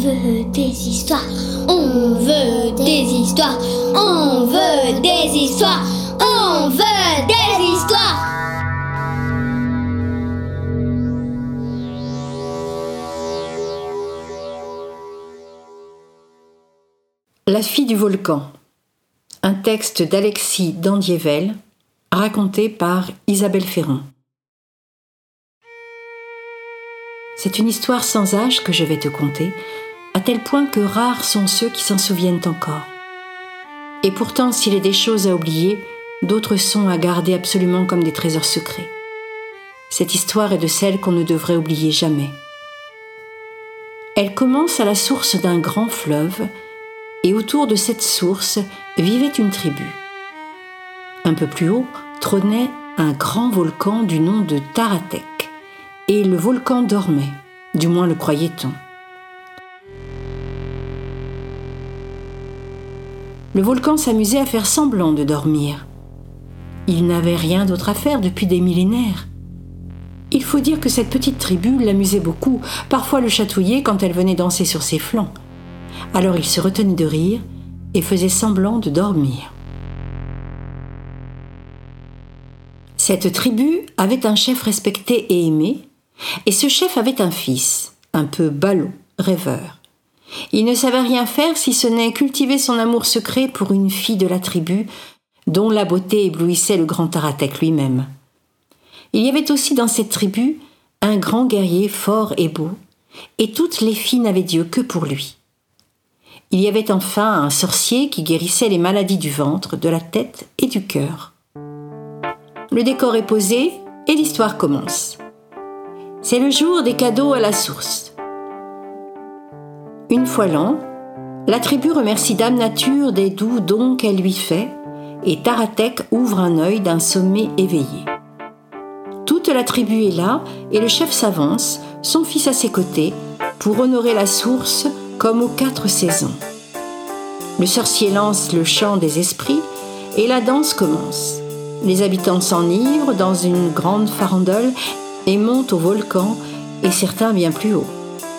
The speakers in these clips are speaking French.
veut des histoires. On veut des histoires. On veut des histoires. On veut des histoires. La fille du volcan. Un texte d'Alexis Dandievel, raconté par Isabelle Ferron. C'est une histoire sans âge que je vais te conter, à tel point que rares sont ceux qui s'en souviennent encore. Et pourtant, s'il est des choses à oublier, d'autres sont à garder absolument comme des trésors secrets. Cette histoire est de celles qu'on ne devrait oublier jamais. Elle commence à la source d'un grand fleuve, et autour de cette source vivait une tribu. Un peu plus haut trônait un grand volcan du nom de Taratek, et le volcan dormait, du moins le croyait-on. Le volcan s'amusait à faire semblant de dormir. Il n'avait rien d'autre à faire depuis des millénaires. Il faut dire que cette petite tribu l'amusait beaucoup, parfois le chatouillait quand elle venait danser sur ses flancs. Alors il se retenait de rire et faisait semblant de dormir. Cette tribu avait un chef respecté et aimé, et ce chef avait un fils, un peu ballot, rêveur. Il ne savait rien faire si ce n'est cultiver son amour secret pour une fille de la tribu, dont la beauté éblouissait le grand Taratek lui-même. Il y avait aussi dans cette tribu un grand guerrier fort et beau, et toutes les filles n'avaient Dieu que pour lui. Il y avait enfin un sorcier qui guérissait les maladies du ventre, de la tête et du cœur. Le décor est posé et l'histoire commence. C'est le jour des cadeaux à la source. Une fois l'an, la tribu remercie Dame Nature des doux dons qu'elle lui fait et Taratek ouvre un œil d'un sommeil éveillé. Toute la tribu est là et le chef s'avance, son fils à ses côtés, pour honorer la source comme aux 4 saisons. Le sorcier lance le chant des esprits et la danse commence. Les habitants s'enivrent dans une grande farandole et montent au volcan, et certains bien plus haut.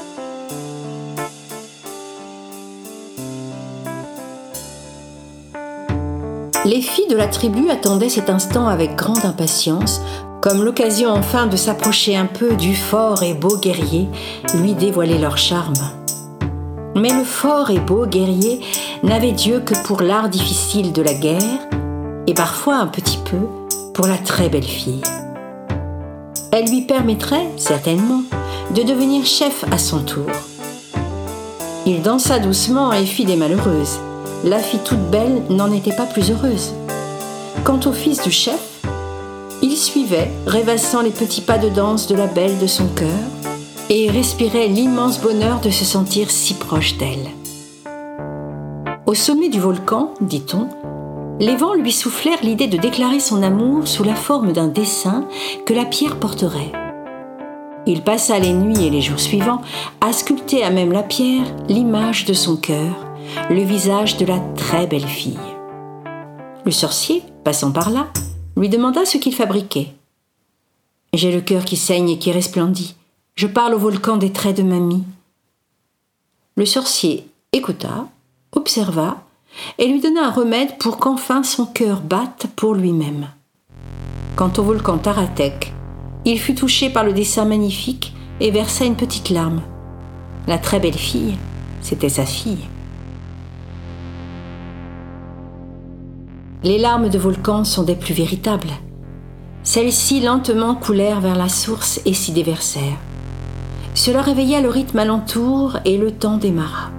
Les filles de la tribu attendaient cet instant avec grande impatience, comme l'occasion enfin de s'approcher un peu du fort et beau guerrier, lui dévoiler leur charme. Mais le fort et beau guerrier n'avait Dieu que pour l'art difficile de la guerre, et parfois un petit peu pour la très belle fille. Elle lui permettrait, certainement, de devenir chef à son tour. Il dansa doucement et fit des malheureuses. La fille toute belle n'en était pas plus heureuse. Quant au fils du chef, il suivait, rêvassant les petits pas de danse de la belle de son cœur, et respirait l'immense bonheur de se sentir si proche d'elle. Au sommet du volcan, dit-on, les vents lui soufflèrent l'idée de déclarer son amour sous la forme d'un dessin que la pierre porterait. Il passa les nuits et les jours suivants à sculpter à même la pierre l'image de son cœur, le visage de la très belle fille. Le sorcier, passant par là, lui demanda ce qu'il fabriquait. « J'ai le cœur qui saigne et qui resplendit. Je parle au volcan des traits de mamie. » Le sorcier écouta, observa, et lui donna un remède pour qu'enfin son cœur batte pour lui-même. Quant au volcan Taratek, il fut touché par le dessin magnifique et versa une petite larme. La très belle fille, c'était sa fille. Les larmes de volcan sont des plus véritables. Celles-ci lentement coulèrent vers la source et s'y déversèrent. Cela réveilla le rythme alentour et le temps démarra.